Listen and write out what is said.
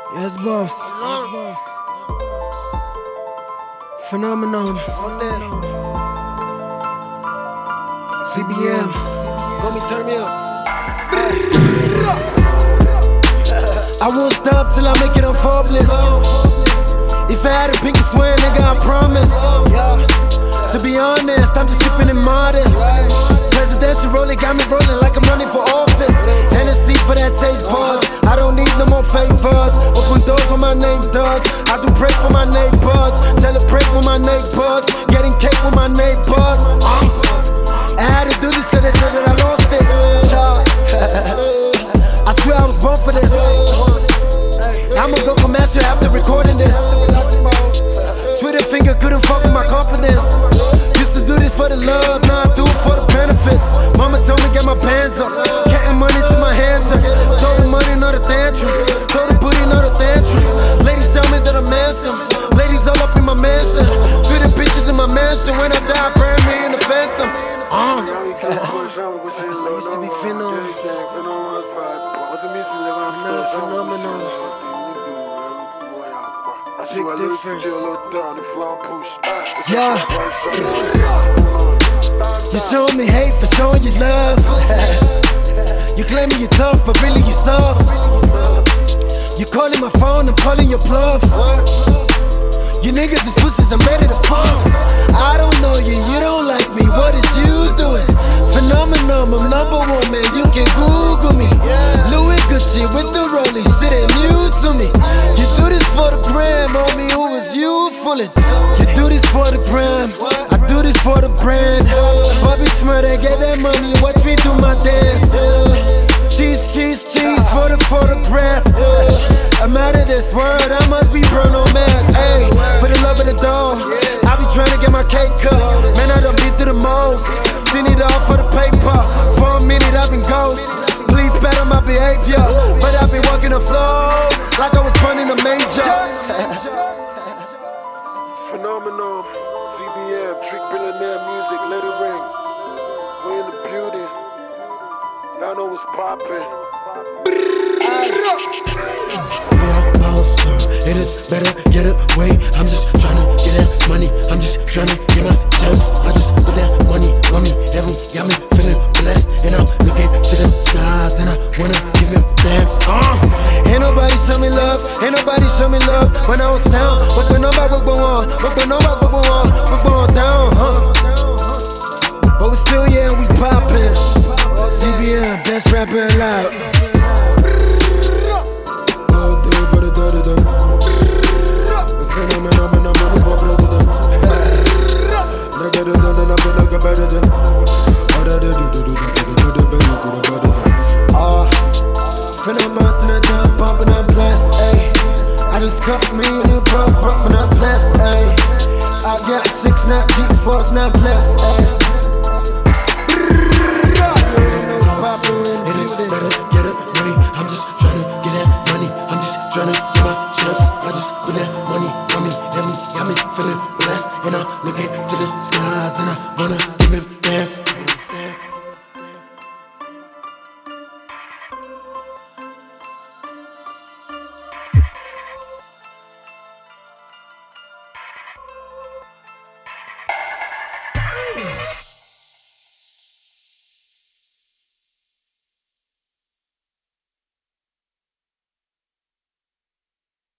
Yes, boss. Phenomenon. CBM. Homie, turn me up. I won't stop till I make it on Forbes. If I had a pinky swear, nigga, I promise. To be honest, I'm just sipping and modest. Presidential rolling got me rolling like I'm running for office. Tennessee for that taste pause. I don't need no more favors. Open doors when my name does. I do break for my neighbors. Celebrate with my neighbors. Getting cake with my neighbors. I had to do this till the day that I lost it. I swear I was born for this. I'ma go commercial after recording this. Twitter finger couldn't fuck with my confidence. Used to do this for the love, now I do it for the benefits. Mama told me get my pants up, counting money to my hands up. Throw the money, not a tantrum. Throw the booty, not a tantrum. Ladies tell me that I'm handsome. Ladies all up in my mansion. Twitter pictures in my mansion. When I die, bury me in the phantom. I used to be Phenom. Now Phenomenon. Big difference. Yeah. You showing me hate for showing you love. You claiming you tough, but really you soft. You calling my phone, I'm calling your bluff. You niggas is pussies, I'm ready to fuck. I don't know you, you don't like me, what is you doing? Phenomenon, I'm #1, man, you can Google me. Louis Gucci with the rollie, shit ain't new to me. You do this for the gram, homie, who is you fooling? You do this for the gram, I do this for the brand. Bobby Smurda, get that money, watch me do my dance. Cheese, cheese, cheese for the photograph. I'm out of this world, I must be Bruno Mars. Ayy, for the love of the dog, I be trying to get my cake cut. Man, I done been through the most. Seen it all for the paper. For a minute, I've been ghost. Please better my behavior, but I've been walking the floors like I was running a major. It's Phenomenon, CBM, Trick Billionaire Music, let it ring. We in the building. Y'all know what's poppin'. It is better, get away. I'm just tryna get that money. I'm just tryna get my chance. I just put that money on me. Heaven got me feeling blessed. And I'm looking to the skies. And I wanna give him thanks. Ain't nobody show me love. Ain't nobody show me love. When I was down, but when nobody was on. But when nobody was on, we're going down, But we still, yeah, we poppin'. CBM, best rapper alive. Bumping up blast, ayy. I just cut me a new bumping up blast, ayy. I got chicks, not G4s, not blast, ayy.